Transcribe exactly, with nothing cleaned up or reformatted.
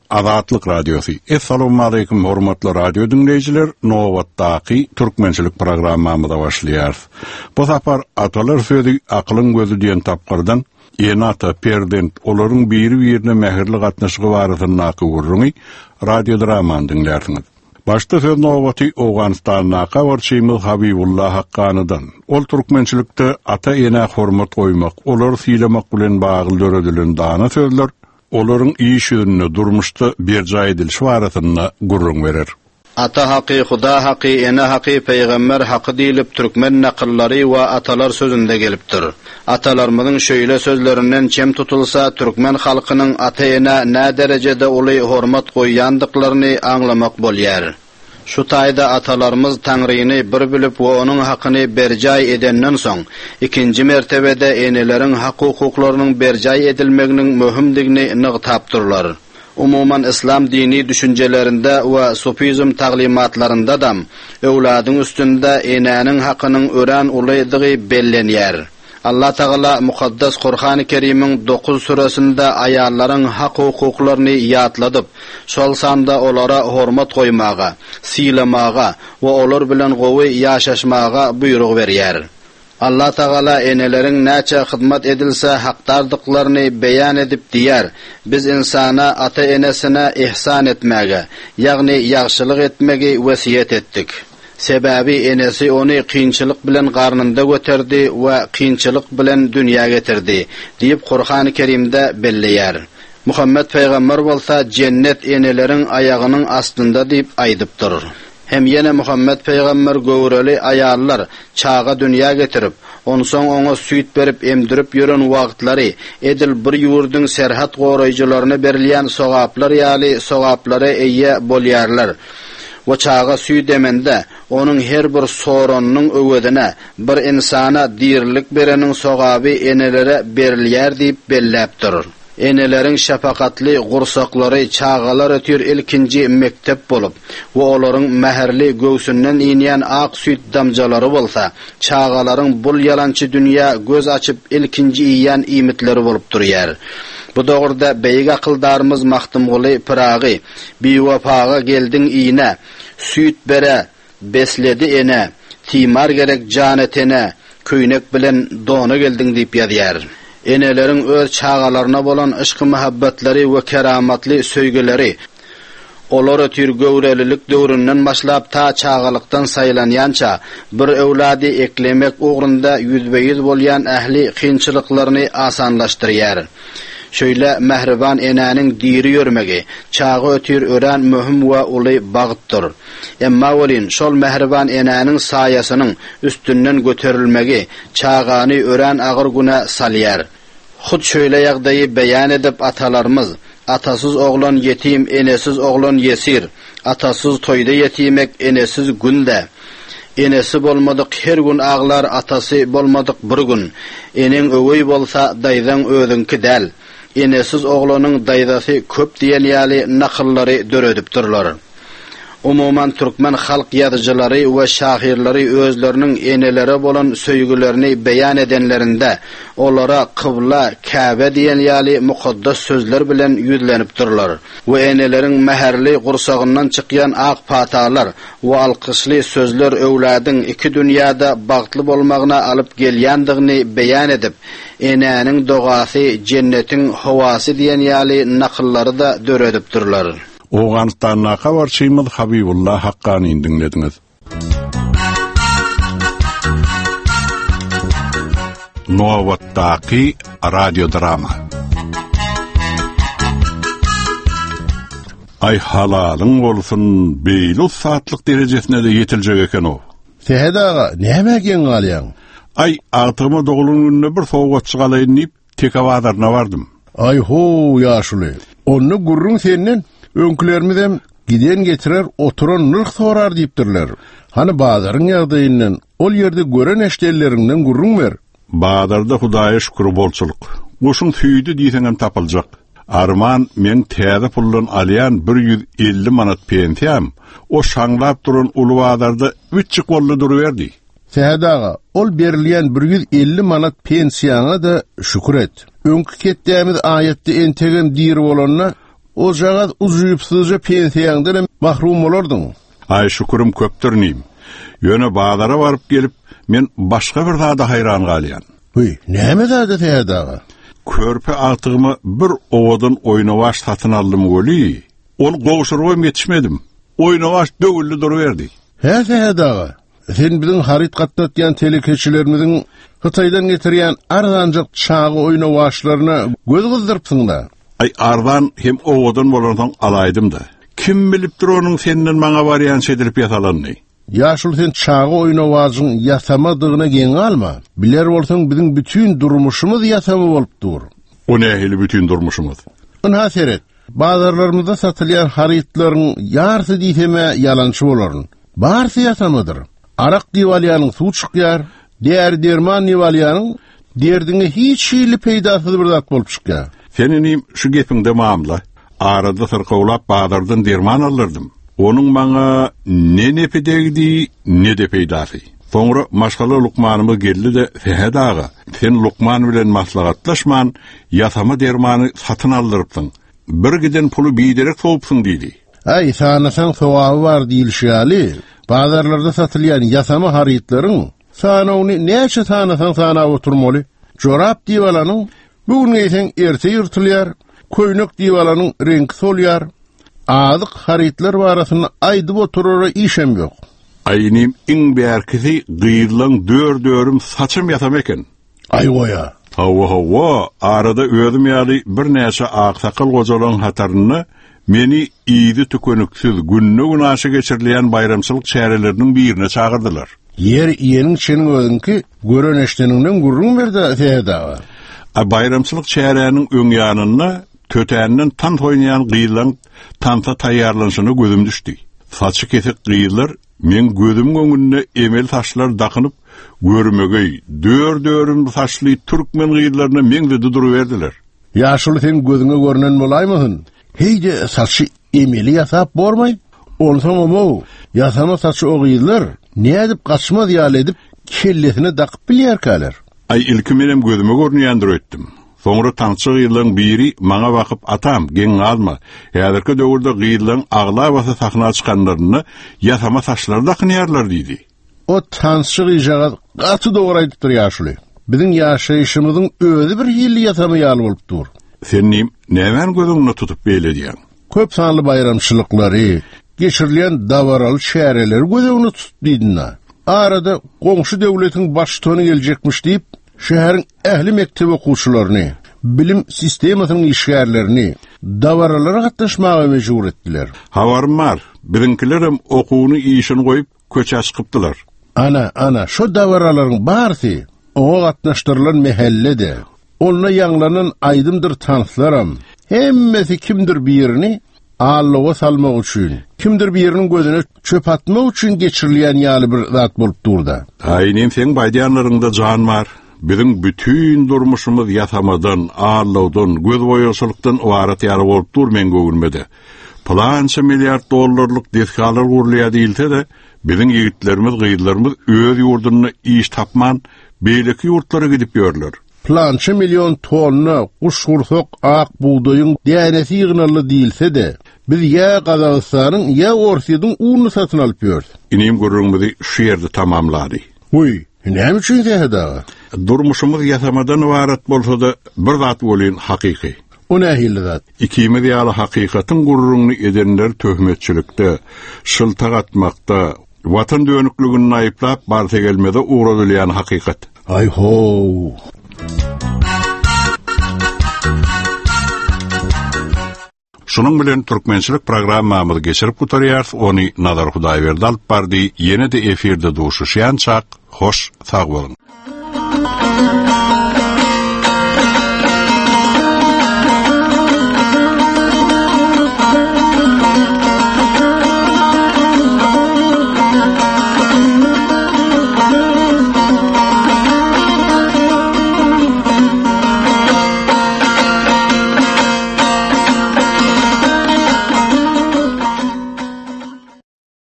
Azatlyk Radiosu. Assalamu alaykum hormatly radio dinleyijiler. Nowatdaky türkmençilik programmamyza başlaýar. Bu sapar atalar sözi aklyň gözü diýen tapgyrdan Enata Perdent olaryň biri-birine mähirli gatnaşygy barasyna gurrungy radio dramany dinlersiňiz. Başta söz Nowaty Awganistanyň kawarçymyz Habibullah Haqqanydan. Ol türkmençilikde ata-ena hormat goýmak, olary sylamak bilen bagly döredilen dana sözler olaryň iş ýönüne durmuşda bir jaý edilişi barasyna gurrun berer. Ata haqqy, Huda haqqy, ena haqqy, peýgamber haqqy diýilip türkmen naqyllary we atalar sözünde gelipdir. Atalarymyzyň şöyle sözlerinden çem tutulsa, türkmen halkynyň ata-ena nä derejede uly hormat goýandyklaryny aňlamak bolýar. Şu taýda atalarymyz Taňryny bir bilip we onuň hakyny berjaý edenden soň, ikinji mertebede eneleriň hak-hukuklarynyň berjaý edilmeginiň möhümdigini nyg tapdyrlar. Umuman İslam dini düşüncelerinde ve sufizm taglimatlarında da övladyň üstünde enäniň hakynyň ören ulaydygy bellenýär. Allah Taala mukaddas Kur'an-ı Kerim'in dokuz surasında ayarların hak hukuklaryny ýatladyp, şol sanda olara hormat goýmaga, silamaga we olar bilen gowy ýaşaşmaga buyruk berýär. Allah Taala eneleriň näçe hyzmat edilse hakdardyklaryny beýan edip diýär. Biz insana ata-enesine ihsan etmege, ýagny ýagşylyk etmegi wesiýet etdik. Sebebi enesi onu kıyınçılık bilen garnında göterdi ve kıyınçılık bilen dünya getirdi deyip Kur'an-ı Kerim'de belleýär. Muhammed Peygamber bolsa cennet enelerin ayağının astında deyip aydıptır. Hem yine Muhammed Peygamber göwreli ayarlar çağa dünya getirip, onsoň oňa süýt berip emdirip ýören wagtlary edil bir ýurdyň serhat goraýjylaryna berilýän sogaplar ýaly sogaplary eýe bolýarlar. O çağa süýt demende onun her bir soronyň öwedine bir insana dirlik bereniň sogaby enelere berilýär diýip belläpdir. Eneleriň şafakatly gursaklary çağalar ötür ilkinji mektep bolup, we olaryň mäherli göwsünden inýän ak süýt damjalary bolsa, çağalaryň bul ýalançy dünýä göz açyp ilkinji iýän imitleri bolup durýar. Bu dogurda beýik akyldarymyz Mahtumguly Piragy, "Biwafaga geldiň iýne, süýt bere, besledi ene, timar gerek janetene, köýnek bilen dona geldiň" diýip ýazýar. Eneleriň öz çağalaryna bolan ışky muhabbetleri we keramatly söýgeleri olar ötür göwrelilik döwründen başlap ta çağalykdan saýlanýança bir öwlady eklemek ugrunda yüzbeýiz bolýan ähli kynçylyklaryny asanlaşdyrýar. Şöyle mehriban enäniň diri ýörmegi çağı ötür ören möhüm we uly bagtdyr. Emma welin şol mehriban enäniň saýasynyň üstünden göterilmegi çağany ören agyr güne salýar. Hut şöyle ýagdaýy beýan edip atalarymyz, atasız oglan yetim, enesiz oglan yesir, atasız toýda yetimek, enesiz günde. Enesi bolmadyk her gün ağlar, atasy bolmadyk bir gün. Eneň öwey bolsa daýdan özüňki däl. Enesiz oglanyň daýdasy köp diýen ýaly nakyllary döredipdirler. Umuman türkmen halk ýazyjylary we şahirleri özleriniň enelere bolan söýgülerini beýan edenlerinde olara kıbla, Kabe diýen ýaly mukaddas sözler bilen ýüzlenipdirler. We eneleriň mäherli gursagyndan çykýan ak patalar we alkysly sözler öwladyň iki dünýäde bagtly bolmagyna alyp gelýändigini beýan edip, enäniň dogasy jennetiň howasy diýen ýaly nakyllary da döredipdirler. Awganistanyň kawarçymyz Habibullah Haqqanyň dinlediňiz. Nowatdaky radio drama. Ay halalyň bolsun, beýle saatlyk derejesine de ýetiljek eken o. Sehedaga näme gen galýan? Ay atyma dogulun gününe bir sowgatçy galaýyn diýip Tekawadaryna bardym. Ay ho ýaşuly. Onu gurrun senden öňkülerimiz giden getirer oturan nırk sorar diýipdirler. Hani bazaryň ýagdaýyndan ol ýerde gören eşdellerinden gurrun ber. Bazarda Hudaýa şükür bolçuluk. Goşuň süýdi diýseňem tapyljak. Arman men täze pullan alýan bir yüz elli manat pensiýam. O şaňlap duran ulu bazarda üççük bolly duruverdi. Sehedaga ol berilýän bir yüz elli manat pensiýana da şükür et. Öňkü ketdämiz aýatda entegen diri bolanna o jagad uzuyupsuzca pensiyaňdan mahrum bolardың. Ay şükürüm köpdürneyim. Yöne bazara varıp gelip men başga bir zada hayran galyan. Huy, näme zada tädaga? Körpe altygymy bir owadan oynawaş satyn aldym goli. Ol goşurgam yetişmedim. Oynawaş döwüllü duruverdi. He tädaga. Sen bizim harit gatnatyan telekeçilerimiziň Hytaýdan getirýän arzanjak çağı oynawaşlaryna göz gyzdyrypsyň da. Ay ardan hem owadan bolandan alaýdym da. Kim bilipdir onuň senden maňa barýan şedirip ýatalanny? Ýaşul sen çağı oynawaşyň ýatamadygyna geň alma. Biler bolsaň bizim bütün durmuşymyz ýatama bolupdyr. O nähili bütün durmuşymyz? Ona seret. Bazarlarymyzda satylýan haritlaryň ýarsy diýseme ýalançy bolaryn. Barçy ýatamadyr. Arak diýwalýanyň suw çykýar, diğer derman diýwalýanyň derdiňe hiç şeýle peýdasyz bir zat bolup çykýar. Senim şu gepiňde mamla. Arada sırkawlap bazardan derman alırdım. Onuň maňa ne nepedegdi, ne de peýdasy. Soňra maşgala Lukmanymy geldi de Fehadaga, sen Lukman bilen maslahatlaşman, ýatama dermany satyn aldyrypsyň. Bir giden pulu biýderek soňupsyň diýdi. Ay, sanasaň sowaby bar diýilýärli. Bazarlarda satylýan ýatama haritlaryň sana ony näçe sanasaň sana oturmaly. Jorap diýwalanyň bugün eýsen erte ýurtulýar, köýnek diýwalanyň rengi solýar. Azyk haritlar barasyna aýdyp oturara işem ýok. Aynym iň bärkisi gyýylan dör-dörüm saçym ýatama eken. Ay goýa. Hawa hawa, arada özüm ýaly bir näçe aksakal gojalan hataryny meni iýdi tükönüksiz günne günaşy geçirilýän bayramçylyk şäherleriniň birine çagyrdylar. Yer ýeniň çeniň özünki gören eşdeniňden gurrun berdi tädaga. A bayramçylyk şäheriniň öň ýanyna tötäninden tan oýnayan gyýylan tanta taýýarlanşyny gözüm düşdi. Saçy kesik gyýylar men gözüm göňünde emel taşlar dakynyp görmegey dör-dörüm saçly türkmen gyýylaryna meňde duruverdiler. Ýaşul sen gözüňe görnen bolaýmysyň? Heýde saçy emeli ýasap bormaý? Olsa momo, ýasama saçy o gyýylar nädip gaçma diýal edip kellesine dakyp bilýärkäler. Ay ilki menem gözüme görnýändir etdim. Soňra tançy gyýylaryň biri maňa bakyp atam, geň alma. Häzirki döwürde gyýylaryň agla basa sahna çykanlaryny ýasama saçlar dakynýarlar diýdi. O tançy gyýjaga gaty dogry aýdypdyr ýaşul. Biziň ýaşaýyşymyzyň özü bir ýyly ýatama ýaly bolupdyr. Senim nämen gözüňni tutup beýledýän? Köp sanly bayramçylyklary, geçirilýän dawaraly şäherler gözüňni tutup diýdiňa. Arada goňşy döwletiň başçyny geljekmiş diýip, şäheriň ähli mektebi okuwçylaryny, bilim sistemasynyň işgärlerini dawaralara gatnaşmaga mejbur etdiler. Habarym bar, birinkilerim okuwny işini goýup köçe çykypdylar. Ana, ana, şo dawaralaryň barsy oňa gatnaşdyrylan mehellede, onunla ýanglanan aýdymdyr tanslaram. Hemmesi kimdir birini Allaha salmak üçin, kimdir biriniň gözüne çöp atmak üçin geçirilýän ýaly bir zat bolup durda. Aýnym sen baýdanlaryňda jan bar. Biziň bütün durmuşymyz ýatamadan, ağlawdan, göz boýaşylykdan ibaret ýaly bolup dur men göwülmede. Plança milliard dollarlyk deskalar gurulýar diýilse de, biziň ýigitlerimiz, gyýylarymyz öz ýurduny iş tapman, beýleki ýurtlara gidip ýörler. Plança milyon tonna kuşgursok ak buğdayın dänesi ýygnaly diýilse de, biz ýa Gazagystanyň ýa Orsiýadyň uny satyn alyp ýördi. Inim gurrunmyzy şu ýerde tamamlady. Huy, näme üçin tähdaga? Durmuşymyz ýatamadan ibaret bolsa da bir zat bolýan hakyky. O nähili zat? İkimiz ýaly hakykatyň gurruny edenler töhmetçilikde, şyltak atmakda, watan dönükligini aýyplap barsa gelmede uğradylýan hakykat. Ay ho. Şunun bilen türkmençilik programmamyzy geçirip gutarýar, ony Nazar Hudaýberdi alyp bardy. Ýene-de efirde duşuşýançak, hoş sag bolun.